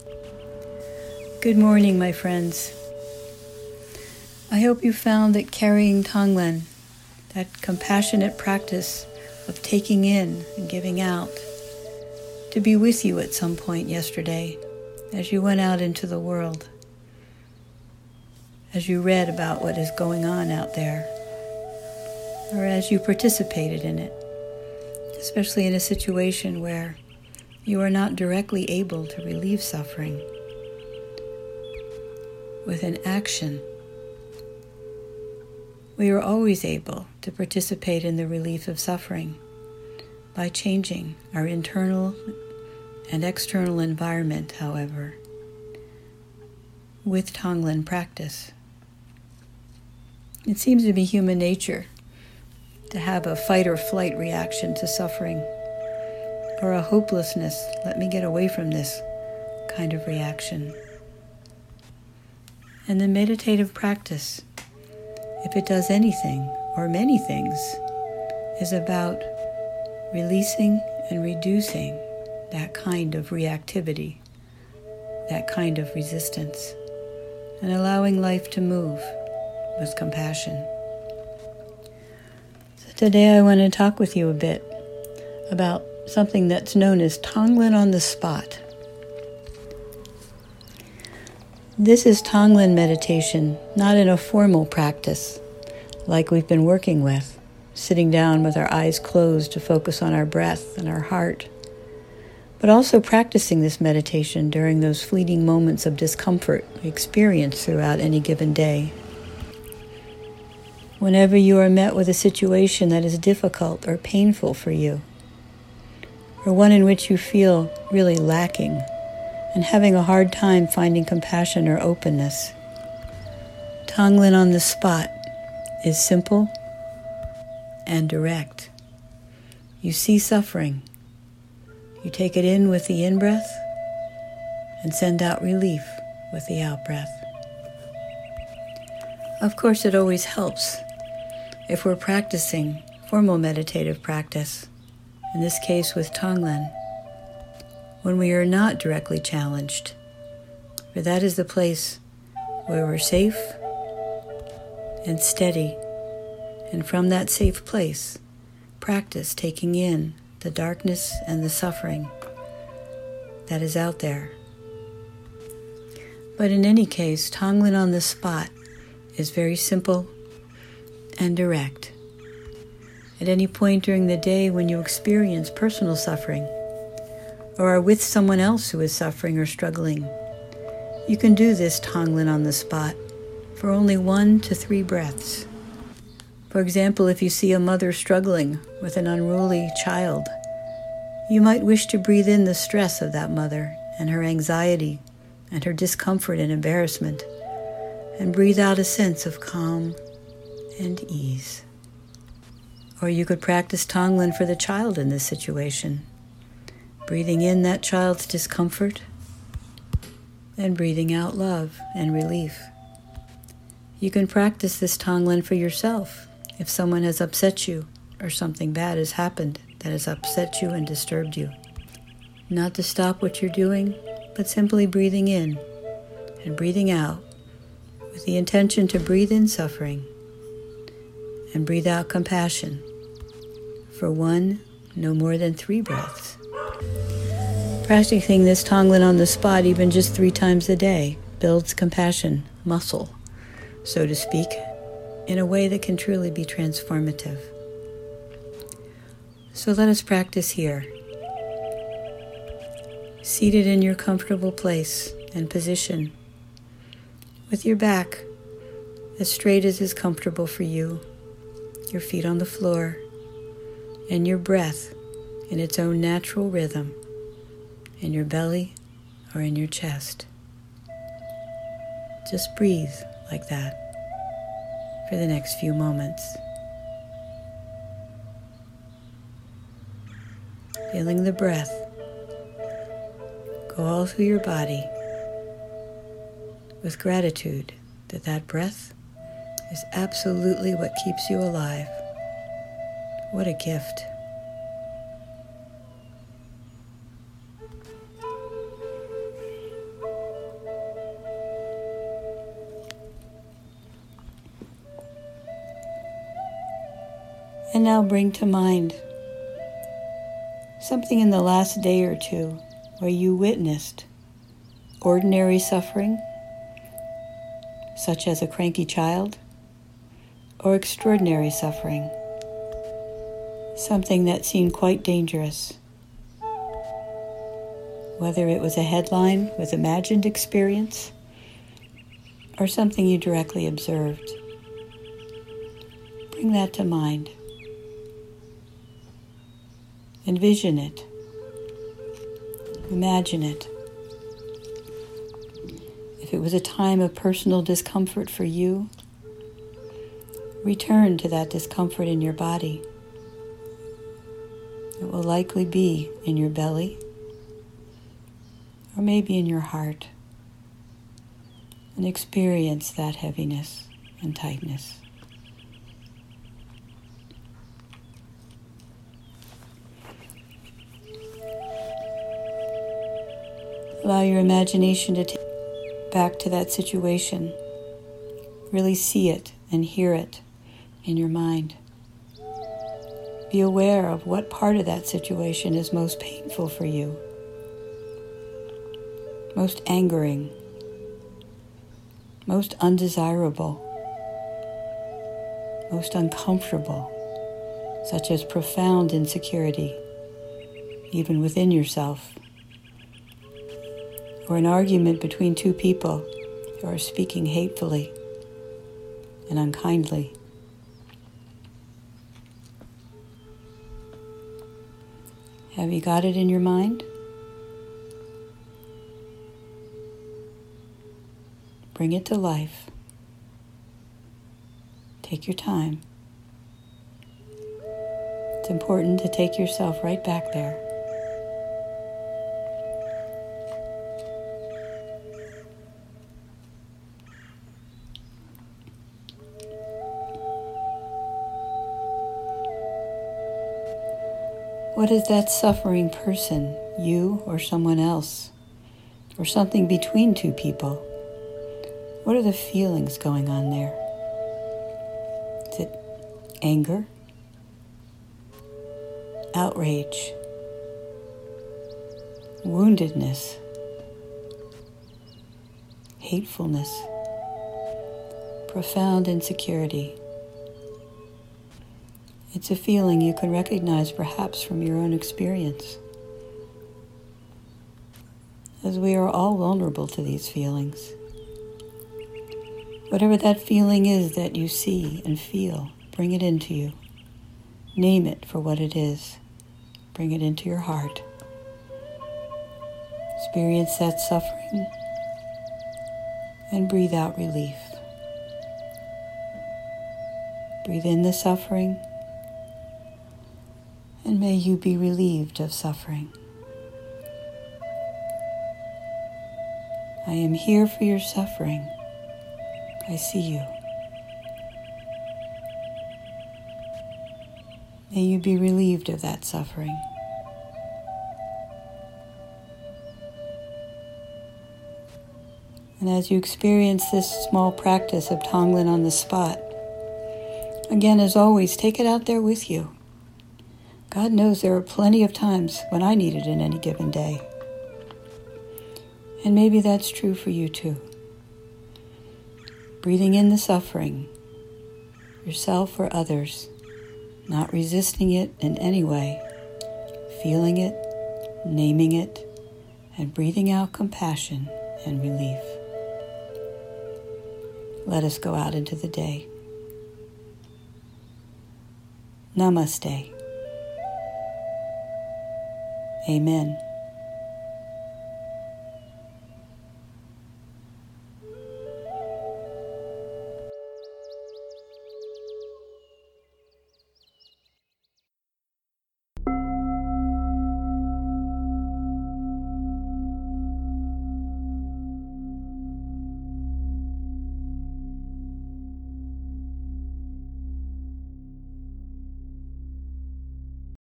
Good morning, my friends. I hope you found that carrying Tonglen, that compassionate practice of taking in and giving out, to be with you at some point yesterday as you went out into the world, as you read about what is going on out there, or as you participated in it, especially in a situation where you are not directly able to relieve suffering. With an action, we are always able to participate in the relief of suffering by changing our internal and external environment, however, with Tonglen practice. It seems to be human nature to have a fight or flight reaction to suffering, or a hopelessness, let me get away from this kind of reaction. And the meditative practice, if it does anything or many things, is about releasing and reducing that kind of reactivity, that kind of resistance, and allowing life to move with compassion. So today I want to talk with you a bit about something that's known as Tonglen on the spot. This is Tonglen meditation, not in a formal practice like we've been working with, sitting down with our eyes closed to focus on our breath and our heart, but also practicing this meditation during those fleeting moments of discomfort we experience throughout any given day. Whenever you are met with a situation that is difficult or painful for you, or one in which you feel really lacking and having a hard time finding compassion or openness, Tonglen on the spot is simple and direct. You see suffering. You take it in with the in-breath and send out relief with the out-breath. Of course, it always helps if we're practicing formal meditative practice, in this case with Tonglen, when we are not directly challenged, for that is the place where we're safe and steady, and from that safe place, practice taking in the darkness and the suffering that is out there. But in any case, Tonglen on the spot is very simple and direct. At any point during the day when you experience personal suffering, or are with someone else who is suffering or struggling, you can do this Tonglen on the spot for only 1 to 3 breaths. For example, if you see a mother struggling with an unruly child, you might wish to breathe in the stress of that mother and her anxiety and her discomfort and embarrassment, and breathe out a sense of calm and ease. Or you could practice Tonglen for the child in this situation, breathing in that child's discomfort and breathing out love and relief. You can practice this Tonglen for yourself if someone has upset you or something bad has happened that has upset you and disturbed you. Not to stop what you're doing, but simply breathing in and breathing out with the intention to breathe in suffering and breathe out compassion for 1, no more than 3 breaths. Practicing this Tonglen on the spot even just 3 times a day builds compassion muscle, so to speak, in a way that can truly be transformative. So let us practice here. Seated in your comfortable place and position, with your back as straight as is comfortable for you, your feet on the floor, and your breath in its own natural rhythm, in your belly or in your chest. Just breathe like that for the next few moments. Feeling the breath go all through your body with gratitude that that breath is absolutely what keeps you alive. What a gift. And now bring to mind something in the last day or two where you witnessed ordinary suffering, such as a cranky child, or extraordinary suffering, something that seemed quite dangerous. Whether it was a headline with imagined experience or something you directly observed. Bring that to mind. Envision it. Imagine it. If it was a time of personal discomfort for you, return to that discomfort in your body. It will likely be in your belly, or maybe in your heart, and experience that heaviness and tightness. Allow your imagination to take back to that situation. Really see it and hear it in your mind. Be aware of what part of that situation is most painful for you, most angering, most undesirable, most uncomfortable, such as profound insecurity, even within yourself, or an argument between two people who are speaking hatefully and unkindly. Have you got it in your mind? Bring it to life. Take your time. It's important to take yourself right back there. What is that suffering person, you or someone else, or something between two people? What are the feelings going on there? Is it anger, outrage, woundedness, hatefulness, profound insecurity? It's a feeling you can recognize perhaps from your own experience, as we are all vulnerable to these feelings. Whatever that feeling is that you see and feel, bring it into you. Name it for what it is. Bring it into your heart. Experience that suffering and breathe out relief. Breathe in the suffering, and may you be relieved of suffering. I am here for your suffering. I see you. May you be relieved of that suffering. And as you experience this small practice of Tonglen on the spot, again, as always, take it out there with you. God knows there are plenty of times when I need it in any given day. And maybe that's true for you too. Breathing in the suffering, yourself or others, not resisting it in any way, feeling it, naming it, and breathing out compassion and relief. Let us go out into the day. Namaste. Amen.